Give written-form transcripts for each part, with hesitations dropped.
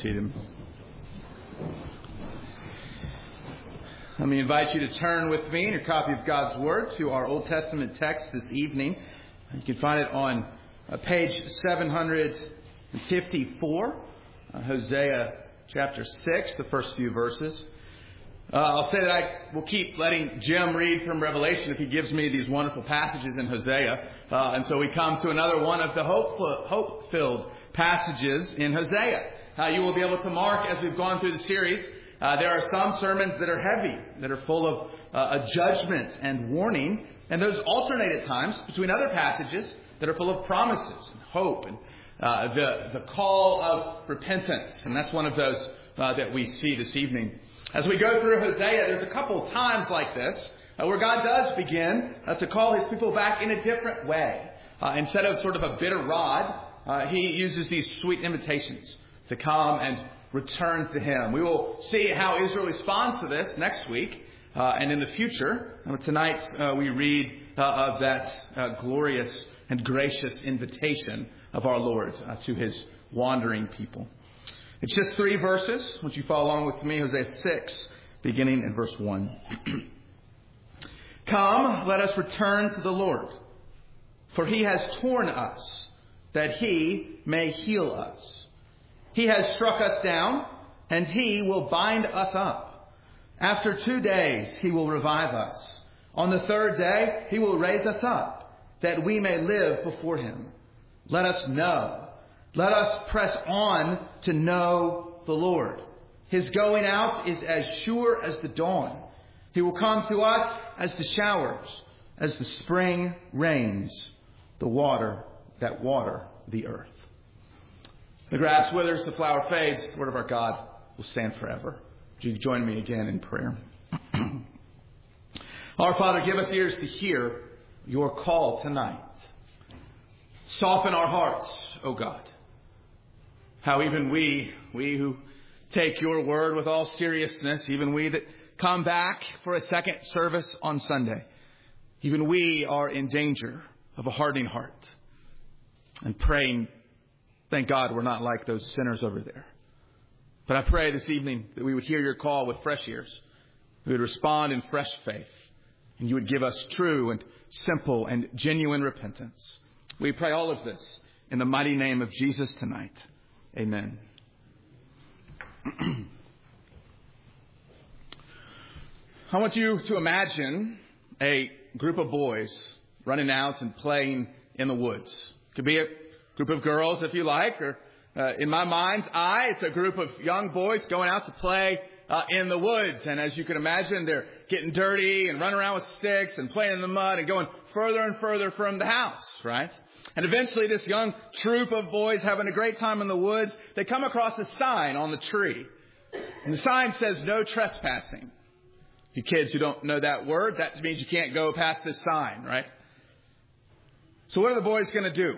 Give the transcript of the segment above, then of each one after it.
seated. Let me invite you to turn with me in your copy of God's Word to our Old Testament text this evening. You can find it on page 754, Hosea chapter 6, the first few verses. I'll say that I will keep letting Jim read from Revelation if he gives me these wonderful passages in Hosea. And so we come to another one of the hope-filled passages in Hosea. You will be able to mark as we've gone through the series. There are some sermons that are heavy, that are full of a judgment and warning. And those alternate at times between other passages that are full of promises and hope and the call of repentance. And that's one of those that we see this evening. As we go through Hosea, there's a couple times like this where God does begin to call His people back in a different way. Instead of sort of a bitter rod, He uses these sweet invitations to come and return to Him. We will see how Israel responds to this next week and in the future. Tonight we read of that glorious and gracious invitation of our Lord to His wandering people. It's just 3 verses. Won't you follow along with me? Hosea 6, beginning in verse 1. Come, let us return to the Lord, for He has torn us, that He may heal us. He has struck us down, and He will bind us up. After 2 days He will revive us. On the 3rd day He will raise us up, that we may live before Him. Let us know. Let us press on to know the Lord. His going out is as sure as the dawn. He will come to us as the showers, as the spring rains, the water that water the earth. The grass withers, the flower fades. The word of our God will stand forever. Would you join me again in prayer? Our Father, give us ears to hear your call tonight. Soften our hearts, O God. How even we who take your word with all seriousness, even we that come back for a second service on Sunday, even we are in danger of a hardening heart and praying, thank God we're not like those sinners over there. But I pray this evening that we would hear your call with fresh ears. We would respond in fresh faith. And you would give us true and simple and genuine repentance. We pray all of this in the mighty name of Jesus tonight. Amen. I want you to imagine a group of boys running out and playing in the woods. It could be a group of girls, if you like, or in my mind's eye, it's a group of young boys going out to play in the woods. And as you can imagine, they're getting dirty and running around with sticks and playing in the mud and going further and further from the house, right? And eventually this young troop of boys having a great time in the woods, they come across a sign on the tree. And the sign says, no trespassing. You kids who don't know that word, that means you can't go past this sign, right? So what are the boys going to do?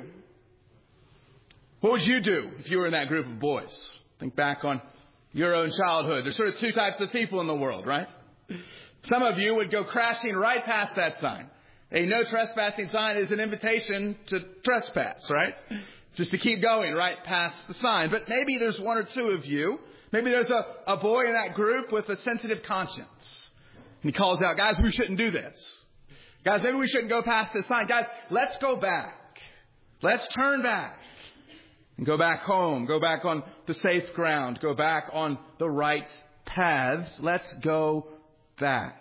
What would you do if you were in that group of boys? Think back on your own childhood. There's sort of 2 types of people in the world, right? Some of you would go crashing right past that sign. A no trespassing sign is an invitation to trespass, right? Just to keep going right past the sign. But maybe there's 1 or 2 of you. Maybe there's a boy in that group with a sensitive conscience. And he calls out, guys, we shouldn't do this. Guys, maybe we shouldn't go past this sign. Guys, let's go back. Let's turn back. And go back home. Go back on the safe ground. Go back on the right paths. Let's go back.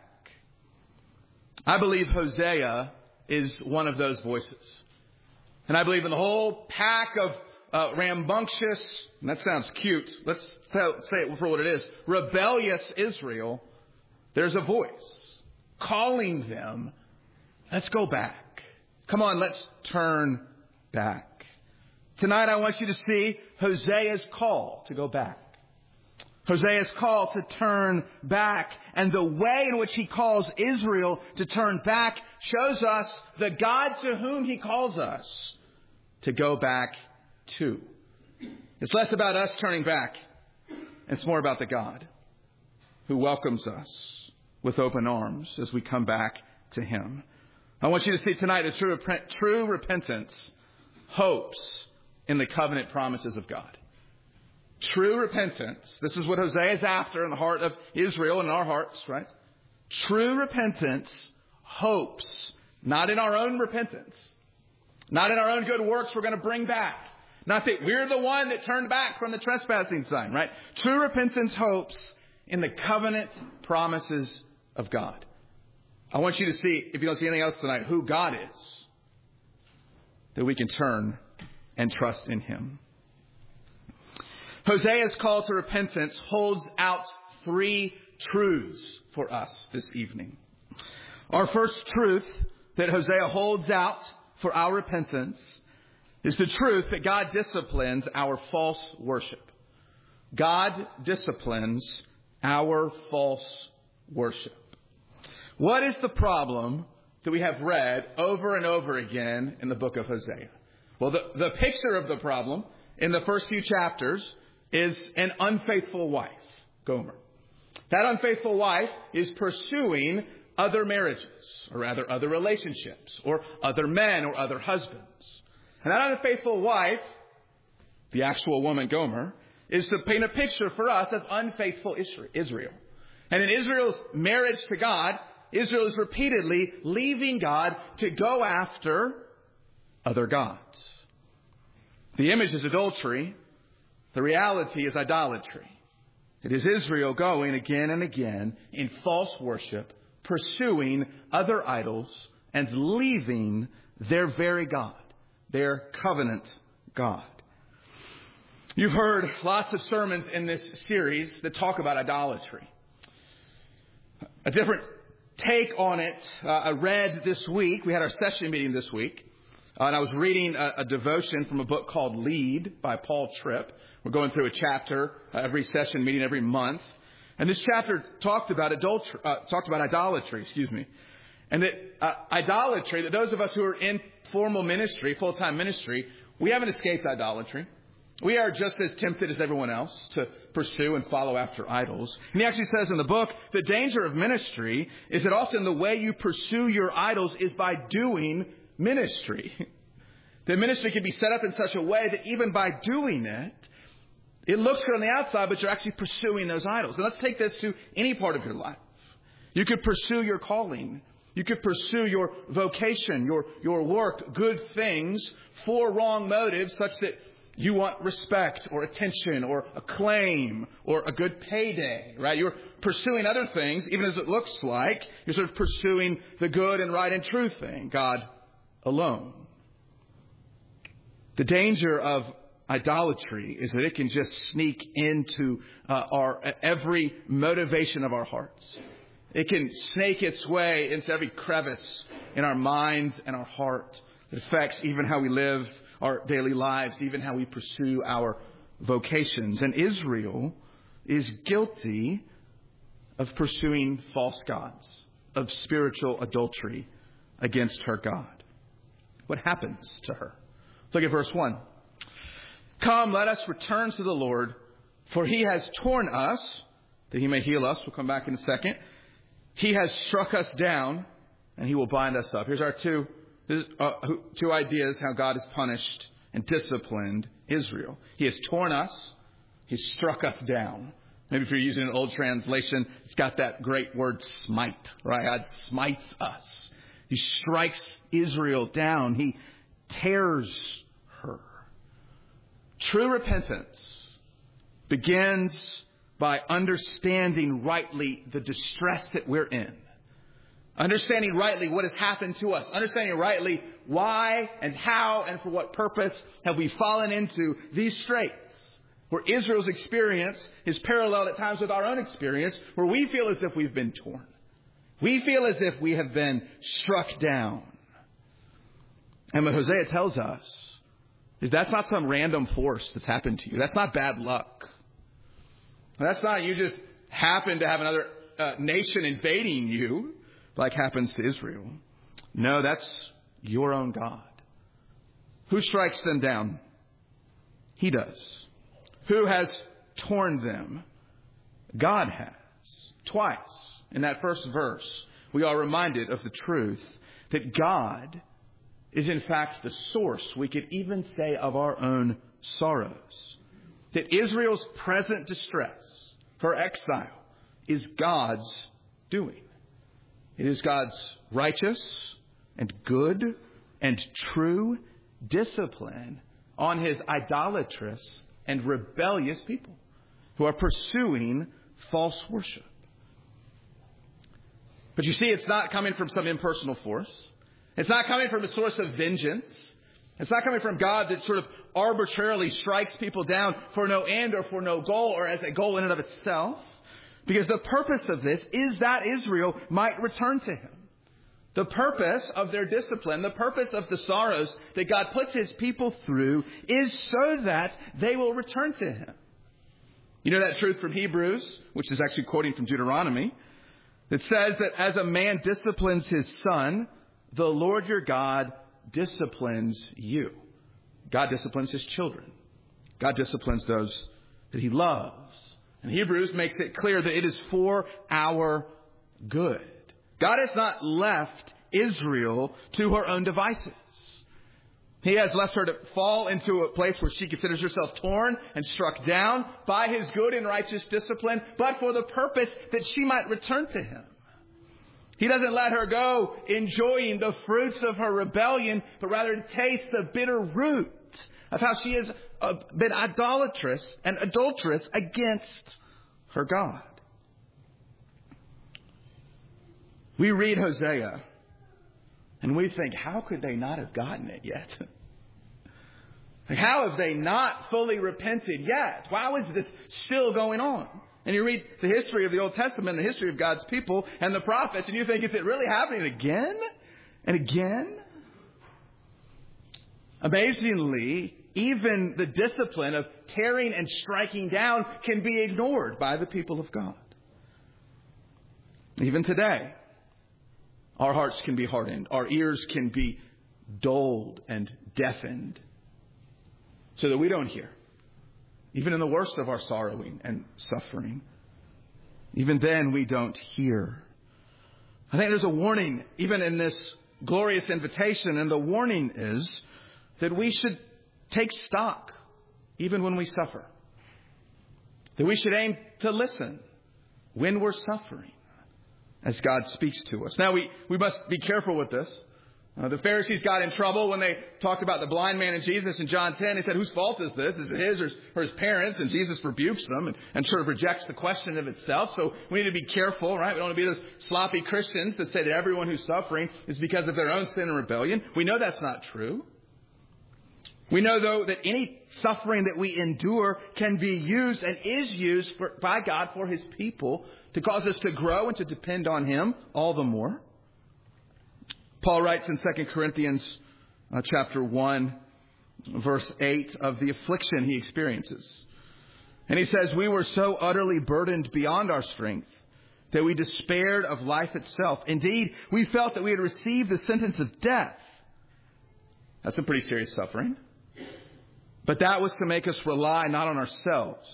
I believe Hosea is one of those voices. And I believe in the whole pack of rambunctious, and that sounds cute, let's say it for what it is, rebellious Israel, there's a voice calling them, let's go back. Come on, let's turn back. Tonight I want you to see Hosea's call to go back. Hosea's call to turn back, and the way in which he calls Israel to turn back shows us the God to whom he calls us to go back to. It's less about us turning back. It's more about the God who welcomes us with open arms as we come back to Him. I want you to see tonight that true repentance hopes in the covenant promises of God. True repentance. This is what Hosea is after in the heart of Israel and in our hearts, right? True repentance hopes not in our own repentance, not in our own good works we're going to bring back. Not that we're the one that turned back from the trespassing sign, right? True repentance hopes in the covenant promises of God. I want you to see, if you don't see anything else tonight, who God is, that we can turn and trust in Him. Hosea's call to repentance holds out three truths for us this evening. Our first truth that Hosea holds out for our repentance is the truth that God disciplines our false worship. God disciplines our false worship. What is the problem that we have read over and over again in the book of Hosea? Well, the picture of the problem in the first few chapters is an unfaithful wife, Gomer. That unfaithful wife is pursuing other marriages, or rather other relationships, or other men, or other husbands. And that unfaithful wife, the actual woman Gomer, is to paint a picture for us of unfaithful Israel. And in Israel's marriage to God, Israel is repeatedly leaving God to go after other gods. The image is adultery. The reality is idolatry. It is Israel going again and again in false worship, pursuing other idols, and leaving their very God, their covenant God. You've heard lots of sermons in this series that talk about idolatry. A different take on it I read this week. We had our session meeting this week. And I was reading a devotion from a book called Lead by Paul Tripp. We're going through a chapter every session meeting every month. And this chapter talked about idolatry, And that idolatry, that those of us who are in formal ministry, full-time ministry, we haven't escaped idolatry. We are just as tempted as everyone else to pursue and follow after idols. And he actually says in the book, the danger of ministry is that often the way you pursue your idols is by doing ministry. The ministry can be set up in such a way that even by doing it, it looks good on the outside, but you're actually pursuing those idols. And let's take this to any part of your life. You could pursue your calling. You could pursue your vocation, your work, good things for wrong motives, such that you want respect or attention or acclaim or a good payday, right? You're pursuing other things, even as it looks like you're sort of pursuing the good and right and true thing, God alone. The danger of idolatry is that it can just sneak into our every motivation of our hearts. It can snake its way into every crevice in our minds and our heart. It affects even how we live our daily lives, even how we pursue our vocations. And Israel is guilty of pursuing false gods, of spiritual adultery against her God. What happens to her? Look at verse 1. Come, let us return to the Lord, for He has torn us, that He may heal us. We'll come back in a second. He has struck us down, and He will bind us up. Here's our two ideas how God has punished and disciplined Israel. He has torn us. He's struck us down. Maybe if you're using an old translation, it's got that great word smite, right? God smites us. He strikes Israel down. He tears her. True repentance begins by understanding rightly the distress that we're in. Understanding rightly what has happened to us. Understanding rightly why and how and for what purpose have we fallen into these straits. Where Israel's experience is paralleled at times with our own experience, where we feel as if we've been torn. We feel as if we have been struck down. And what Hosea tells us is that's not some random force that's happened to you. That's not bad luck. That's not you just happen to have another nation invading you like happens to Israel. No, that's your own God. Who strikes them down? He does. Who has torn them? God has. Twice in that first verse, we are reminded of the truth that God is in fact the source, we could even say, of our own sorrows. that Israel's present distress, her exile, is God's doing. It is God's righteous and good and true discipline on his idolatrous and rebellious people who are pursuing false worship. But you see, it's not coming from some impersonal force. It's not coming from a source of vengeance. It's not coming from God that sort of arbitrarily strikes people down for no end or for no goal or as a goal in and of itself. Because the purpose of this is that Israel might return to him. The purpose of their discipline, the purpose of the sorrows that God puts his people through is so that they will return to him. You know that truth from Hebrews, which is actually quoting from Deuteronomy, that says that as a man disciplines his son, the Lord your God disciplines you. God disciplines his children. God disciplines those that he loves. And Hebrews makes it clear that it is for our good. God has not left Israel to her own devices. He has left her to fall into a place where she considers herself torn and struck down by his good and righteous discipline, but for the purpose that she might return to him. He doesn't let her go enjoying the fruits of her rebellion, but rather taste the bitter root of how she has been idolatrous and adulterous against her God. We read Hosea and we think, how could they not have gotten it yet? How have they not fully repented yet? How is this still going on? And you read the history of the Old Testament, the history of God's people and the prophets, and you think, is it really happening again and again? Amazingly, even the discipline of tearing and striking down can be ignored by the people of God. Even today, our hearts can be hardened. Our ears can be dulled and deafened so that we don't hear. Even in the worst of our sorrowing and suffering, even then we don't hear. I think there's a warning even in this glorious invitation, and the warning is that we should take stock even when we suffer. That we should aim to listen when we're suffering as God speaks to us. Now, we must be careful with this. The Pharisees got in trouble when they talked about the blind man and Jesus in John 10. They said, whose fault is this? Is it his or his parents? And Jesus rebukes them and sort of rejects the question of itself. So we need to be careful, right? We don't want to be those sloppy Christians that say that everyone who's suffering is because of their own sin and rebellion. We know that's not true. We know, though, that any suffering that we endure can be used and is used by God for his people to cause us to grow and to depend on him all the more. Paul writes in 2 Corinthians chapter 1, verse 8 of the affliction he experiences. And he says, we were so utterly burdened beyond our strength that we despaired of life itself. Indeed, we felt that we had received the sentence of death. That's some pretty serious suffering. But that was to make us rely not on ourselves,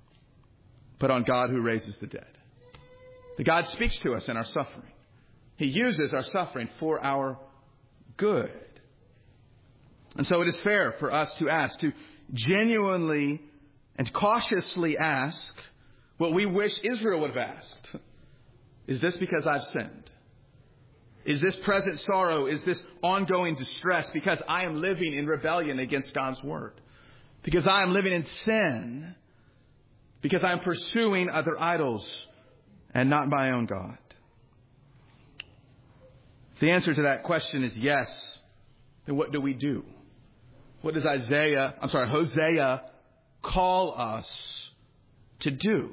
but on God who raises the dead. That God speaks to us in our suffering. He uses our suffering for our good. And so it is fair for us to ask, to genuinely and cautiously ask what we wish Israel would have asked. Is this because I've sinned? Is this present sorrow, is this ongoing distress because I am living in rebellion against God's word? Because I am living in sin? Because I am pursuing other idols and not my own God? If the answer to that question is yes, then what do we do? What does Hosea call us to do?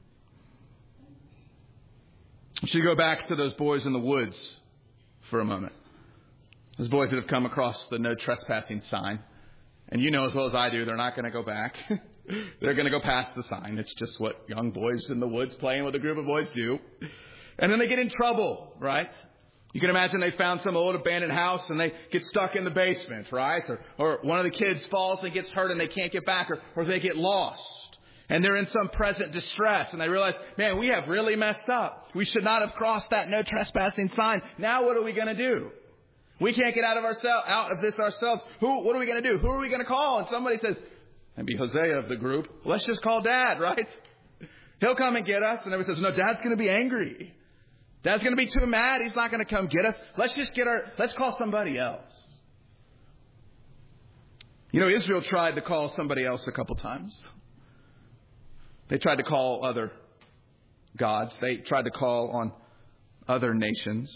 We should go back to those boys in the woods for a moment. Those boys that have come across the no trespassing sign. And you know as well as I do, they're not going to go back. They're going to go past the sign. It's just what young boys in the woods playing with a group of boys do. And then they get in trouble, right? You can imagine they found some old abandoned house and they get stuck in the basement, right? Or one of the kids falls and gets hurt and they can't get back, or they get lost. And they're in some present distress and they realize, man, we have really messed up. We should not have crossed that no trespassing sign. Now what are we going to do? We can't get out of this ourselves. What are we going to do? Who are we going to call? And somebody says, and be Hosea of the group. Let's just call Dad, right? He'll come and get us. And everyone says, no, Dad's going to be angry. Dad's going to be too mad. He's not going to come get us. Let's call somebody else. You know, Israel tried to call somebody else a couple times. They tried to call other gods. They tried to call on other nations.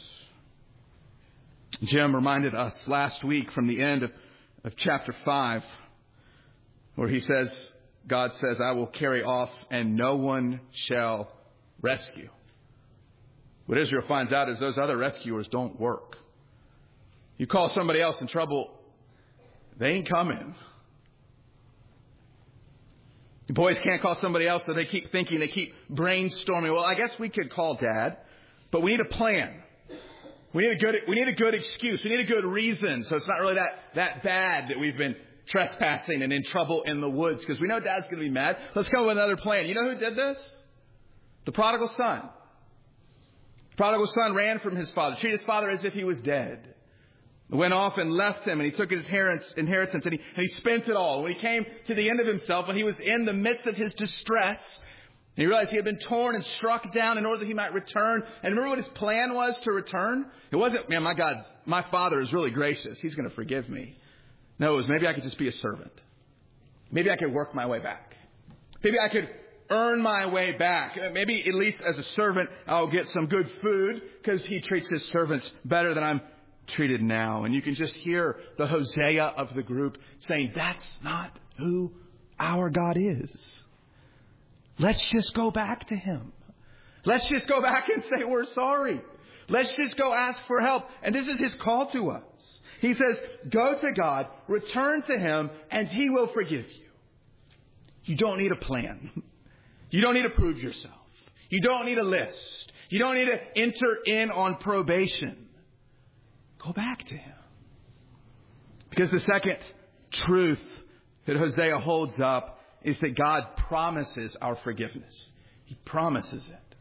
Jim reminded us last week from the end of chapter 5, where God says, I will carry off and no one shall rescue. What Israel finds out is those other rescuers don't work. You call somebody else in trouble, they ain't coming. The boys can't call somebody else, so they keep thinking, they keep brainstorming. Well, I guess we could call Dad, but we need a plan. We need a good excuse. We need a good reason. So it's not really that bad that we've been trespassing and in trouble in the woods, because we know Dad's going to be mad. Let's come up with another plan. You know who did this? The prodigal son. The prodigal son ran from his father, treated his father as if he was dead. Went off and left him, and he took his inheritance, and he spent it all. When he came to the end of himself, when he was in the midst of his distress, he realized he had been torn and struck down in order that he might return. And remember what his plan was to return? It wasn't, man, my father is really gracious. He's going to forgive me. No, it was maybe I could just be a servant. Maybe I could work my way back. Maybe I could earn my way back. Maybe at least as a servant, I'll get some good food because he treats his servants better than I'm treated now. And you can just hear the Hosea of the group saying, that's not who our God is. Let's just go back to him. Let's just go back and say we're sorry. Let's just go ask for help. And this is his call to us. He says, go to God, return to him, and he will forgive you. You don't need a plan. You don't need to prove yourself. You don't need a list. You don't need to enter in on probation. Go back to him. Because the second truth that Hosea holds up is that God promises our forgiveness. He promises it.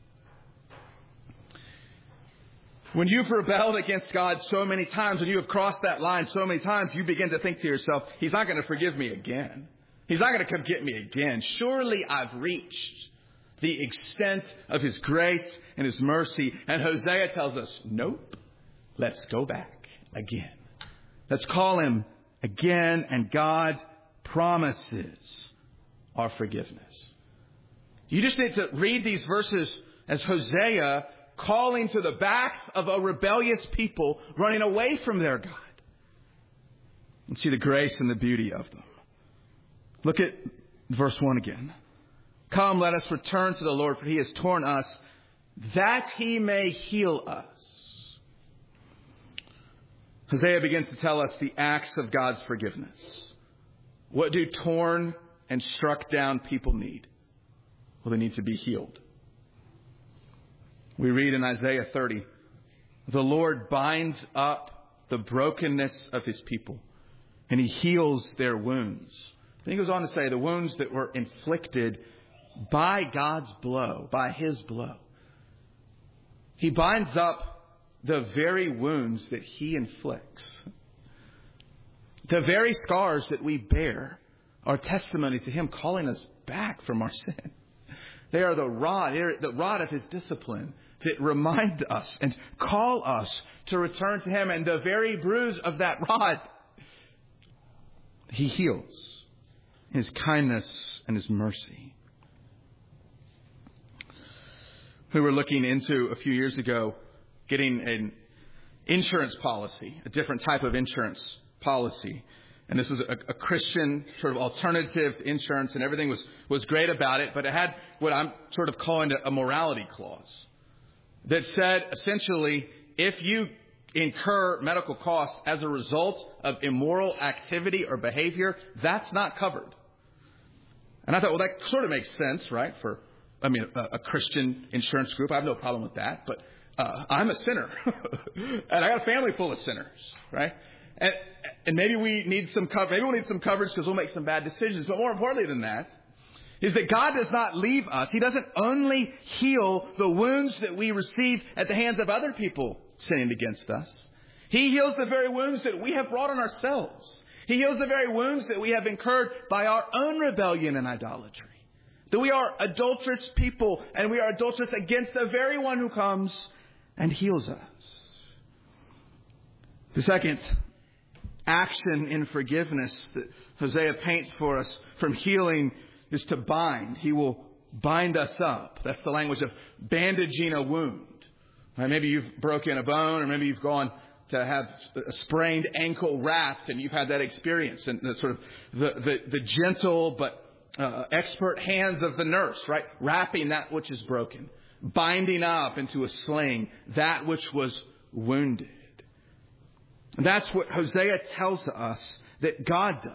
When you've rebelled against God so many times, when you have crossed that line so many times, you begin to think to yourself, he's not going to forgive me again. He's not going to come get me again. Surely I've reached the extent of his grace and his mercy. And Hosea tells us, nope. Let's go back again. Let's call him again, and God promises our forgiveness. You just need to read these verses as Hosea calling to the backs of a rebellious people running away from their God, and see the grace and the beauty of them. Look at verse 1 again. Come, let us return to the Lord, for he has torn us, that he may heal us. Hosea begins to tell us the acts of God's forgiveness. What do torn and struck down people need? Well, they need to be healed. We read in Isaiah 30, the Lord binds up the brokenness of his people, and he heals their wounds. Then he goes on to say the wounds that were inflicted by God's blow, by his blow. He binds up the very wounds that he inflicts. The very scars that we bear are testimony to him calling us back from our sin. They are the rod of his discipline that remind us and call us to return to him. And the very bruise of that rod, he heals in his kindness and his mercy. We were looking into a few years ago getting an insurance policy, a different type of insurance policy. And this was a Christian sort of alternative to insurance, and everything was great about it. But it had what I'm sort of calling a morality clause that said, essentially, if you incur medical costs as a result of immoral activity or behavior, that's not covered. And I thought, well, that sort of makes sense, right? A Christian insurance group. I have no problem with that. But I'm a sinner, and I got a family full of sinners, right? And maybe we need some coverage. Maybe we'll need some coverage because we'll make some bad decisions. But more importantly than that is that God does not leave us. He doesn't only heal the wounds that we receive at the hands of other people sinning against us. He heals the very wounds that we have brought on ourselves. He heals the very wounds that we have incurred by our own rebellion and idolatry. That we are adulterous people, and we are adulterous against the very one who comes and heals us. The second action in forgiveness that Hosea paints for us from healing is to bind. He will bind us up. That's the language of bandaging a wound. Right? Maybe you've broken a bone, or maybe you've gone to have a sprained ankle wrapped, and you've had that experience. And the sort of the gentle but expert hands of the nurse, right, wrapping that which is broken, binding up into a sling that which was wounded. And that's what Hosea tells us that God does.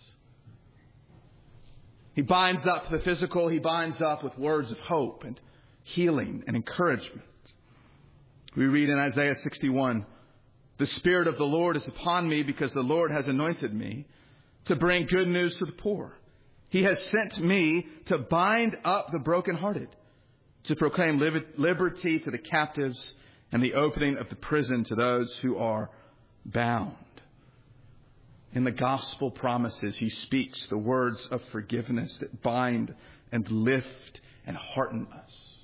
He binds up the physical. He binds up with words of hope and healing and encouragement. We read in Isaiah 61, "The Spirit of the Lord is upon me because the Lord has anointed me to bring good news to the poor. He has sent me to bind up the brokenhearted, to proclaim liberty to the captives and the opening of the prison to those who are bound." In the gospel promises, he speaks the words of forgiveness that bind and lift and hearten us.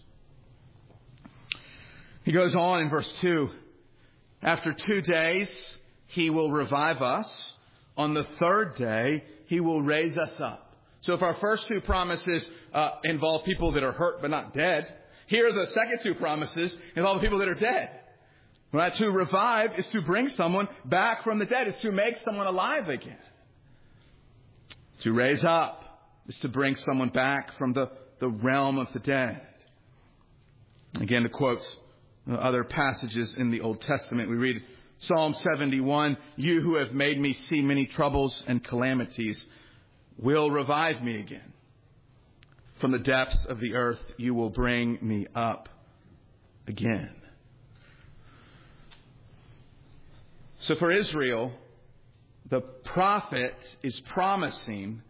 He goes on in verse 2. After 2 days, he will revive us. On the third day, he will raise us up. So if our first two promises involve people that are hurt but not dead, here the second two promises involve people that are dead. Right? To revive is to bring someone back from the dead. Is to make someone alive again. To raise up is to bring someone back from the realm of the dead. Again, to quote other passages in the Old Testament, we read Psalm 71, "You who have made me see many troubles and calamities will revive me again. From the depths of the earth you will bring me up again." So for Israel, the prophet is promising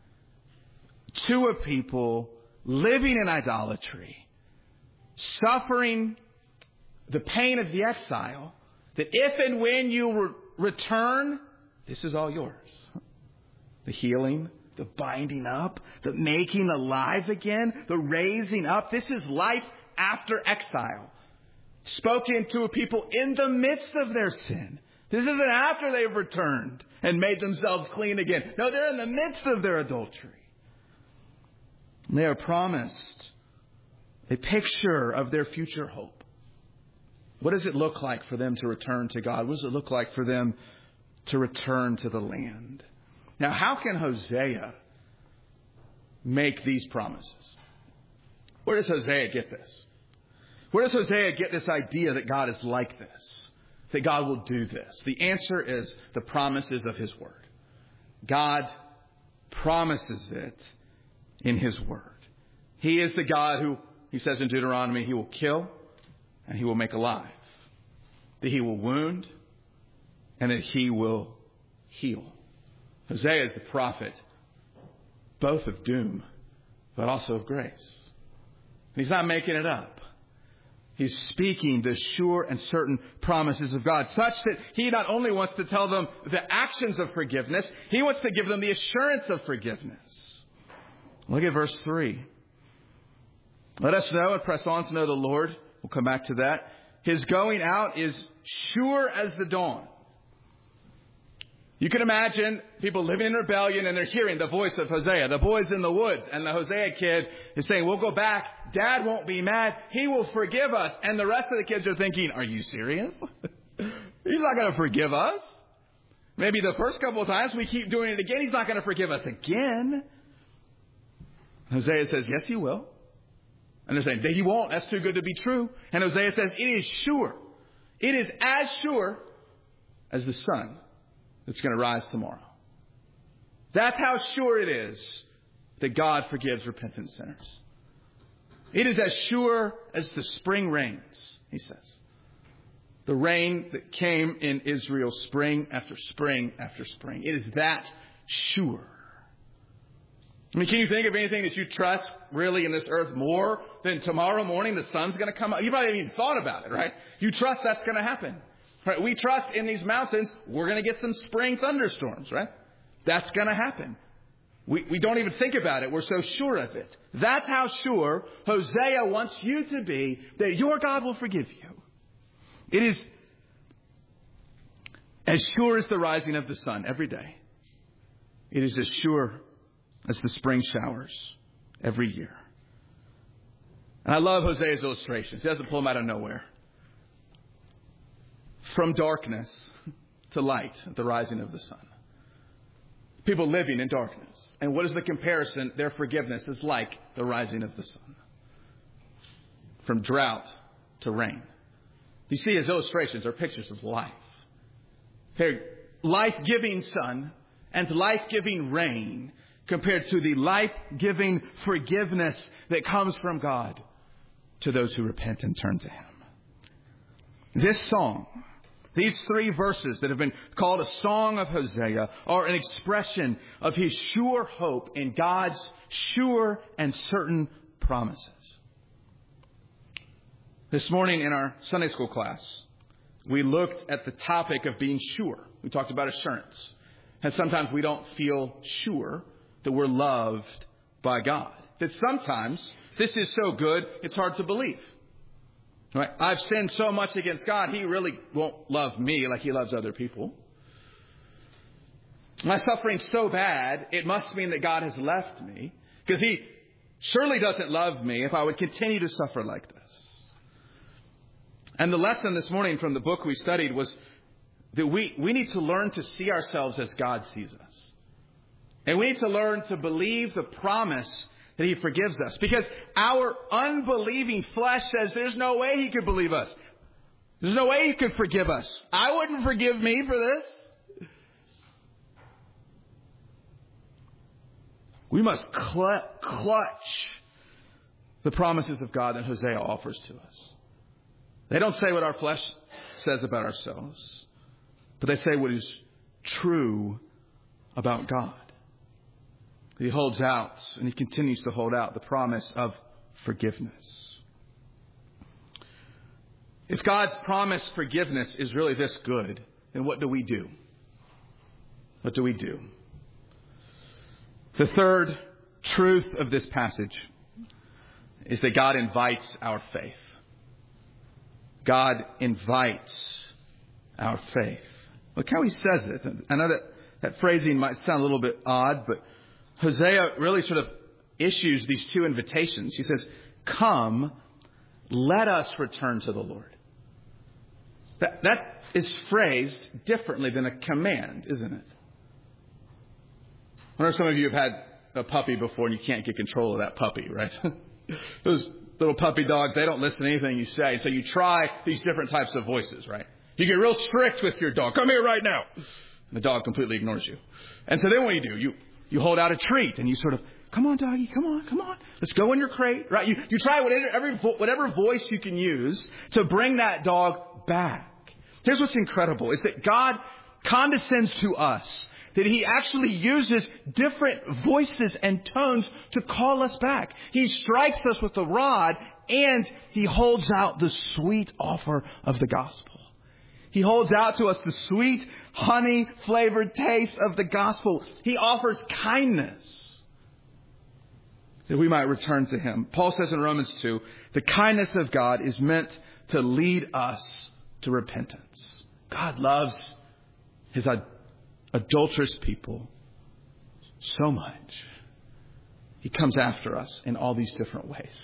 to a people living in idolatry, suffering the pain of the exile, that if and when you return, this is all yours. The healing, the binding up, the making alive again, the raising up. This is life after exile, spoken to a people in the midst of their sin. This isn't after they've returned and made themselves clean again. No, they're in the midst of their adultery. And they are promised a picture of their future hope. What does it look like for them to return to God? What does it look like for them to return to the land? Now, how can Hosea make these promises? Where does Hosea get this? Where does Hosea get this idea that God is like this? That God will do this? The answer is the promises of His Word. God promises it in His Word. He is the God who, He says in Deuteronomy, He will kill and He will make alive. That He will wound and that He will heal. Hosea is the prophet, both of doom, but also of grace. He's not making it up. He's speaking the sure and certain promises of God, such that He not only wants to tell them the actions of forgiveness, He wants to give them the assurance of forgiveness. Look at verse 3. "Let us know and press on to know the Lord." We'll come back to that. "His going out is sure as the dawn." You can imagine people living in rebellion and they're hearing the voice of Hosea, the boys in the woods. And the Hosea kid is saying, "We'll go back. Dad won't be mad. He will forgive us." And the rest of the kids are thinking, "Are you serious? He's not going to forgive us. Maybe the first couple of times we keep doing it again. He's not going to forgive us again." Hosea says, "Yes, He will." And they're saying, "He won't. That's too good to be true." And Hosea says, "It is sure. It is as sure as the sun that's going to rise tomorrow." That's how sure it is that God forgives repentant sinners. It is as sure as the spring rains, he says. The rain that came in Israel spring after spring after spring. It is that sure. I mean, can you think of anything that you trust really in this earth more than tomorrow morning the sun's going to come up? You probably haven't even thought about it, right? You trust that's going to happen. Right? We trust in these mountains we're going to get some spring thunderstorms, right? that's going to happen. We don't even think about it. We're so sure of it. That's how sure Hosea wants you to be that your God will forgive you. It is as sure as the rising of the sun every day. It is as sure as the spring showers every year. And I love Hosea's illustrations. He doesn't pull them out of nowhere. From darkness to light at the rising of the sun. People living in darkness. And what is the comparison? Their forgiveness is like the rising of the sun. From drought to rain. You see, his illustrations are pictures of life. They're life-giving sun and life-giving rain compared to the life-giving forgiveness that comes from God to those who repent and turn to Him. This song, these 3 verses that have been called a song of Hosea, are an expression of his sure hope in God's sure and certain promises. This morning in our Sunday school class, we looked at the topic of being sure. We talked about assurance. And sometimes we don't feel sure that we're loved by God. That sometimes this is so good, it's hard to believe. Right? I've sinned so much against God, He really won't love me like He loves other people. My suffering's so bad, it must mean that God has left me, because He surely doesn't love me if I would continue to suffer like this. And the lesson this morning from the book we studied was that we need to learn to see ourselves as God sees us. And we need to learn to believe the promise that He forgives us. Because our unbelieving flesh says there's no way He could believe us. There's no way He could forgive us. I wouldn't forgive me for this. We must clutch the promises of God that Hosea offers to us. They don't say what our flesh says about ourselves, but they say what is true about God. He holds out, and He continues to hold out the promise of forgiveness. If God's promised forgiveness is really this good, then what do we do? What do we do? The third truth of this passage is that God invites our faith. God invites our faith. Look how He says it. I know that phrasing might sound a little bit odd, but Hosea really sort of issues these 2 invitations. He says, come, let us return to the Lord. That is phrased differently than a command, isn't it? I wonder if some of you have had a puppy before and you can't get control of that puppy, right? Those little puppy dogs, they don't listen to anything you say. So you try these different types of voices, right? You get real strict with your dog. Come here right now. And the dog completely ignores you. And so then what do? You hold out a treat and you sort of, come on, doggy, come on. Let's go in your crate, right? You try whatever voice you can use to bring that dog back. Here's what's incredible is that God condescends to us, that He actually uses different voices and tones to call us back. He strikes us with the rod and He holds out the sweet offer of the gospel. He holds out to us the sweet, honey-flavored taste of the gospel. He offers kindness that we might return to Him. Paul says in Romans 2, the kindness of God is meant to lead us to repentance. God loves His adulterous people so much. He comes after us in all these different ways.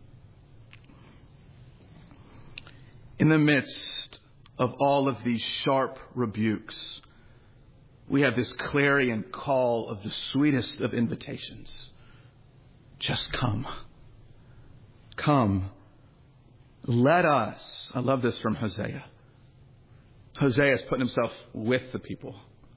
In the midst of all of these sharp rebukes, we have this clarion call of the sweetest of invitations. Just come. Come. Let us. I love this from Hosea. Hosea is putting himself with the people.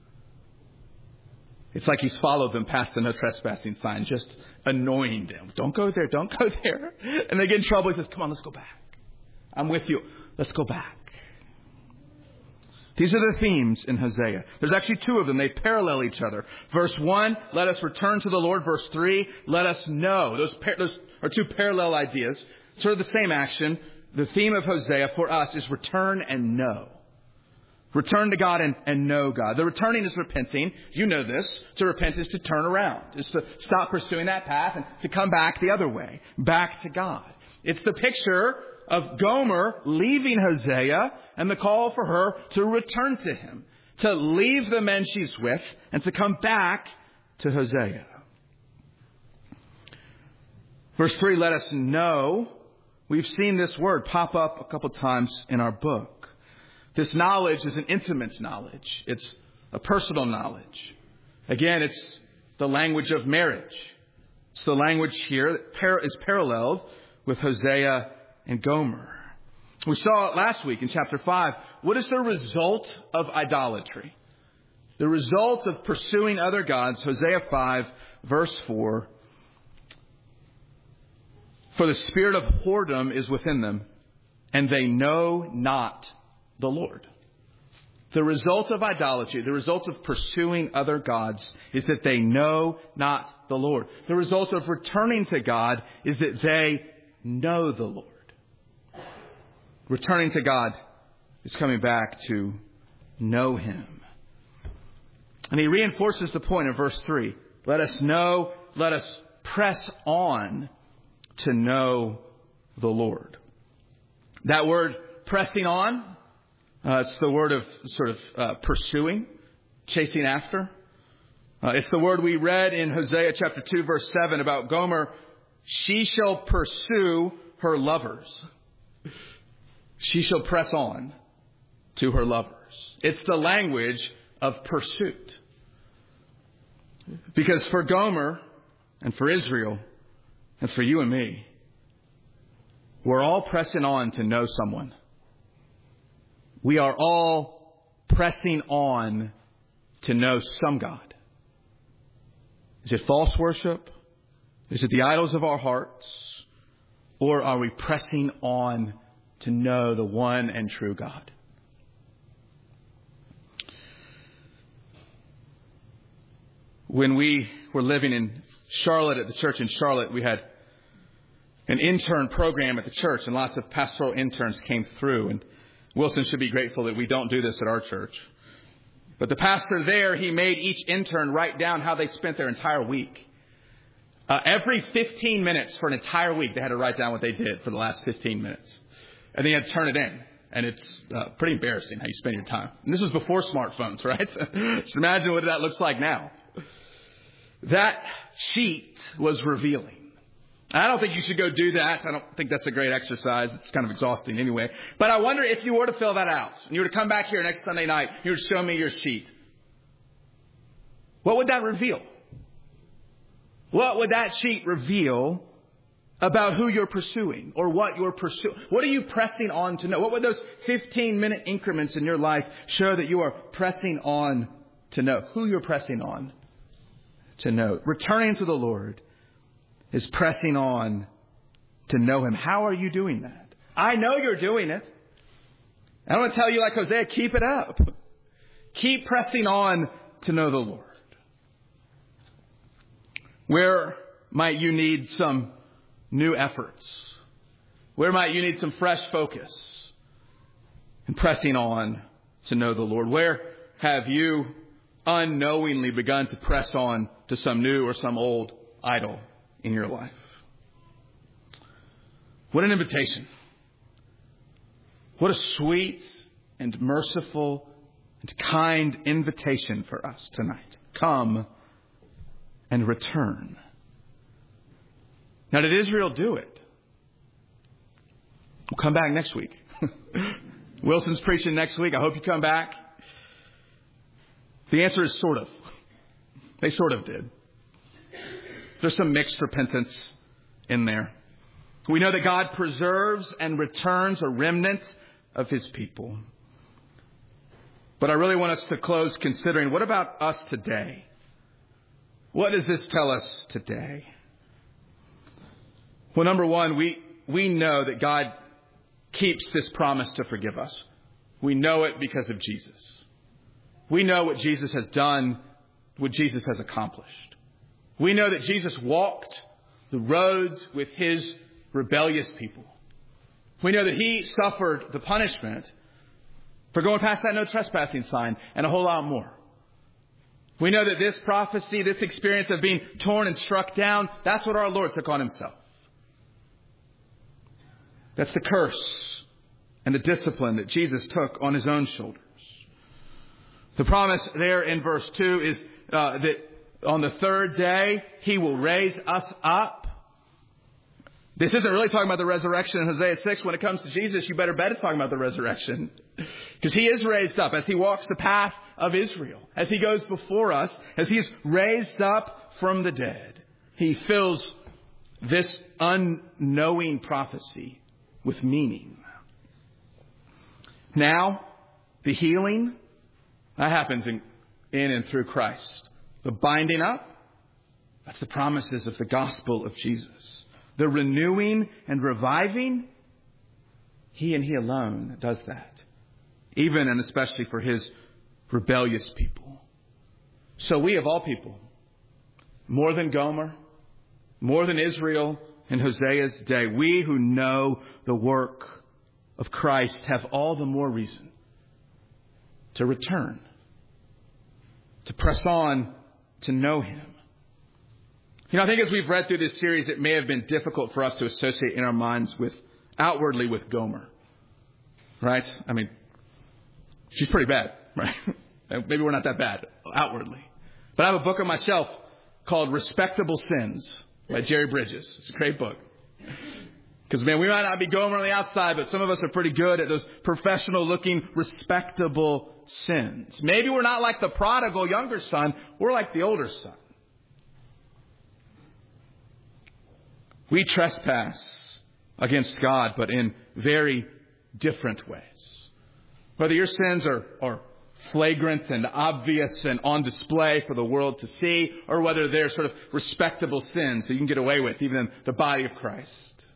It's like he's followed them past the no trespassing sign, just annoying them. Don't go there. Don't go there. And they get in trouble. He says, come on, let's go back. I'm with you. Let's go back. These are the themes in Hosea. There's actually 2 of them. They parallel each other. Verse 1, let us return to the Lord. Verse 3, let us know. Those are 2 parallel ideas. Sort of the same action. The theme of Hosea for us is return and know. Return to God and know God. The returning is repenting. You know this. To repent is to turn around. Is to stop pursuing that path and to come back the other way. Back to God. It's the picture of Gomer leaving Hosea and the call for her to return to him. To leave the men she's with and to come back to Hosea. Verse 3, let us know. We've seen this word pop up a couple times in our book. This knowledge is an intimate knowledge. It's a personal knowledge. Again, it's the language of marriage. It's the language here that is paralleled with Hosea and Gomer. We saw it last week in chapter 5. What is the result of idolatry? The result of pursuing other gods, Hosea 5, verse 4. For the spirit of whoredom is within them, and they know not the Lord. The result of idolatry, the result of pursuing other gods, is that they know not the Lord. The result of returning to God is that they know the Lord. Returning to God is coming back to know Him. And he reinforces the point in verse 3. Let us know, let us press on to know the Lord. That word pressing on, it's the word of pursuing, chasing after. It's the word we read in Hosea chapter 2, verse 7 about Gomer. She shall pursue her lovers. She shall press on to her lovers. It's the language of pursuit. Because for Gomer and for Israel and for you and me, we're all pressing on to know someone. We are all pressing on to know some God. Is it false worship? Is it the idols of our hearts? Or are we pressing on to know the one and true God? When we were living in Charlotte, at the church in Charlotte, we had an intern program at the church, and lots of pastoral interns came through. And Wilson should be grateful that we don't do this at our church. But the pastor there, he made each intern write down how they spent their entire week. Every 15 minutes for an entire week, they had to write down what they did for the last 15 minutes. And then you had to turn it in. And it's pretty embarrassing how you spend your time. And this was before smartphones, right? Just imagine what that looks like now. That sheet was revealing. I don't think you should go do that. I don't think that's a great exercise. It's kind of exhausting anyway. But I wonder if you were to fill that out, and you were to come back here next Sunday night, you were to show me your sheet. What would that reveal? What would that sheet reveal about who you're pursuing or what you're pursuing? What are you pressing on to know? What would those 15-minute increments in your life show that you are pressing on to know? Who you're pressing on to know. Returning to the Lord is pressing on to know Him. How are you doing that? I know you're doing it. I want to tell you, like Hosea, keep it up. Keep pressing on to know the Lord. Where might you need some new efforts? Where might you need some fresh focus in pressing on to know the Lord? Where have you unknowingly begun to press on to some new or some old idol in your life? What an invitation. What a sweet and merciful and kind invitation for us tonight. Come and return. Now, did Israel do it? We'll come back next week. Wilson's preaching next week. I hope you come back. The answer is sort of. They sort of did. There's some mixed repentance in there. We know that God preserves and returns a remnant of His people. But I really want us to close considering, what about us today? What does this tell us today? Well, number one, we know that God keeps this promise to forgive us. We know it because of Jesus. We know what Jesus has done, what Jesus has accomplished. We know that Jesus walked the roads with His rebellious people. We know that He suffered the punishment for going past that no trespassing sign, and a whole lot more. We know that this prophecy, this experience of being torn and struck down, that's what our Lord took on himself. That's the curse and the discipline that Jesus took on his own shoulders. The promise there in verse 2 is that on the third day, he will raise us up. This isn't really talking about the resurrection in Hosea 6. When it comes to Jesus, you better bet it's talking about the resurrection. Because he is raised up as he walks the path of Israel. As he goes before us, as he is raised up from the dead. He fills this unknowing prophecy with meaning. Now, the healing, that happens in and through Christ. The binding up, that's the promises of the gospel of Jesus. The renewing and reviving, he and he alone does that. Even and especially for his rebellious people. So we of all people, more than Gomer, more than Israel in Hosea's day, we who know the work of Christ have all the more reason to return, to press on, to know him. You know, I think as we've read through this series, it may have been difficult for us to associate in our minds outwardly with Gomer. Right? I mean, she's pretty bad, right? Maybe we're not that bad outwardly. But I have a book on my shelf called Respectable Sins by Jerry Bridges. It's a great book. Because, man, we might not be Gomer on the outside, but some of us are pretty good at those professional-looking, respectable sins. Maybe we're not like the prodigal younger son. We're like the older son. We trespass against God, but in very different ways. Whether your sins are flagrant and obvious and on display for the world to see, or whether they're sort of respectable sins that you can get away with, even in the body of Christ.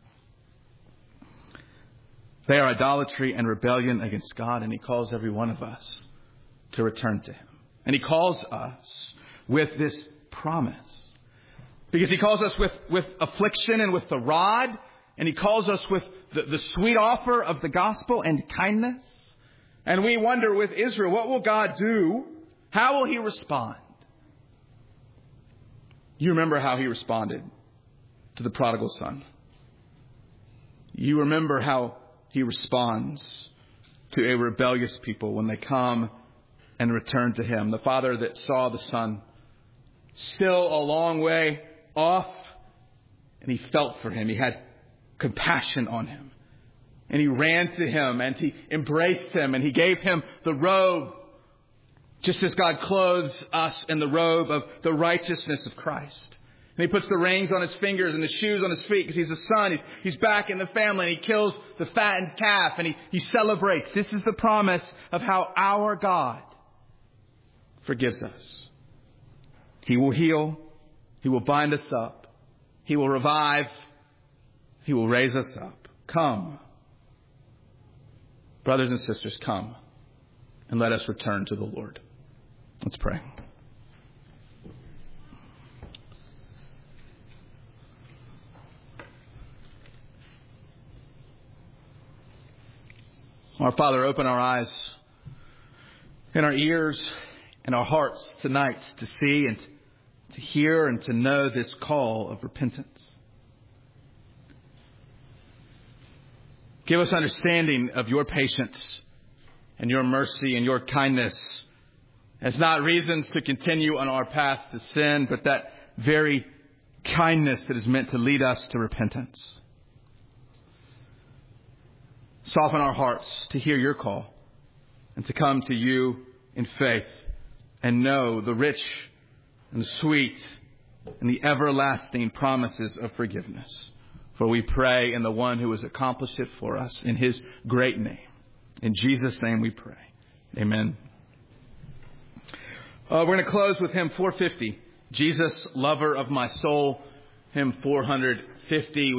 They are idolatry and rebellion against God, and he calls every one of us to return to him. And he calls us with this promise. Because he calls us with affliction and with the rod. And he calls us with the sweet offer of the gospel and kindness. And we wonder with Israel, what will God do? How will he respond? You remember how he responded to the prodigal son. You remember how he responds to a rebellious people when they come and return to him. The father that saw the son still a long way off, and he felt for him. He had compassion on him. And he ran to him and he embraced him and he gave him the robe, just as God clothes us in the robe of the righteousness of Christ. And he puts the rings on his fingers and the shoes on his feet because he's a son. He's back in the family, and he kills the fattened calf and he celebrates. This is the promise of how our God forgives us. He will heal. He will bind us up. He will revive. He will raise us up. Come. Brothers and sisters, come and let us return to the Lord. Let's pray. Our Father, open our eyes and our ears and our hearts tonight to see and to hear and to know this call of repentance. Give us understanding of your patience and your mercy and your kindness as not reasons to continue on our path to sin, but that very kindness that is meant to lead us to repentance. Soften our hearts to hear your call and to come to you in faith and know the rich and the sweet and the everlasting promises of forgiveness. For we pray in the one who has accomplished it for us in his great name. In Jesus' name we pray. Amen. We're going to close with hymn 450. Jesus, lover of my soul, hymn 450.